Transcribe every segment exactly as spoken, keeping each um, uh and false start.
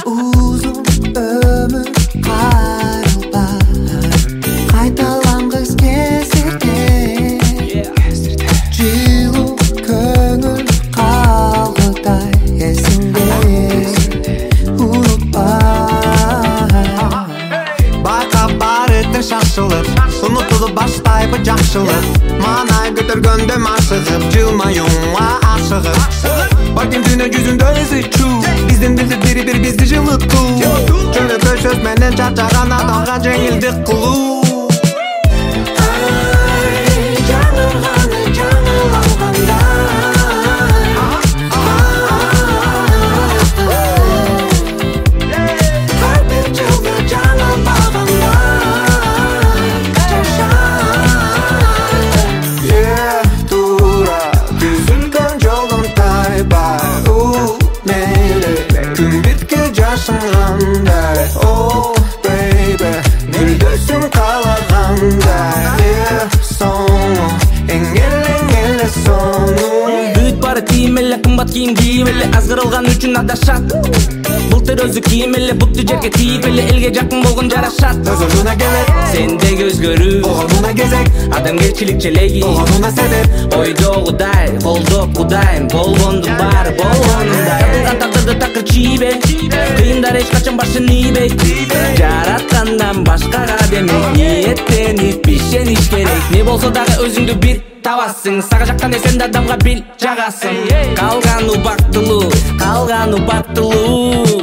Uzun ömür kaybollar Kaytalangız kesirde Жылу көңіл қалғыдай есіңде Ұмытпай Байқап бар еттің шақшылып Ұмытылып баштайбы жақшылық Манай көтергенде машығып Жылмаюңа ашығып Bakın dünya yüzünde ezi çu Bizden bildir biri bir bizdi жылыту Şöyle köşöz menden çarçagan adamға жеңілдік қылу Oh baby, neredesin kalağanda Sonu, engel engel sonu Büyük barı tiyimeli, kımbat kiyim giyimeli Azgırılgan üçün adашат Былтыр өзі кийимели, бұтты жерге тиіпели Елге жақын болғын жарашат Өзіңіне келет, сендегі өзгөрүү оғанына кезек Адамгерчилик челеги, оғанына себеп Ойдогудай, колдоп кудайым Болгондун баары болгонундай Табылган тагдырды такыр чийбей Кыйындар эч качан башын ийбей Жараткандан башкага демек Ниеттенип бишениш керек Не болсо дагы өзүңдү бир табасың Сага жаккан эсенде адамга бил жагасың Калган убактылуу, калган убактылуу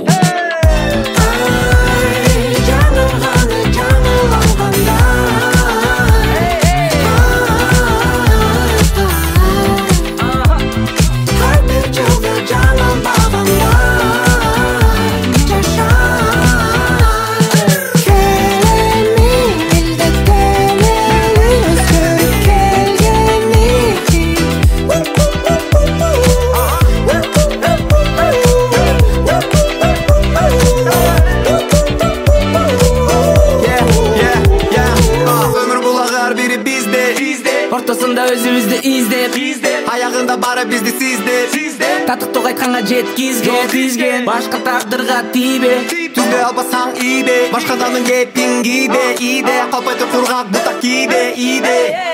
Ортосунда өзүбүздү издеп Аягында бары бизди сиздеп Татыктуу айтканга жеткизген Башка тагдырга тийбе Түздө албасаң ийбе Башкаданын кепин кийбе Ийде калпайтып кургак бутак кийде Ийде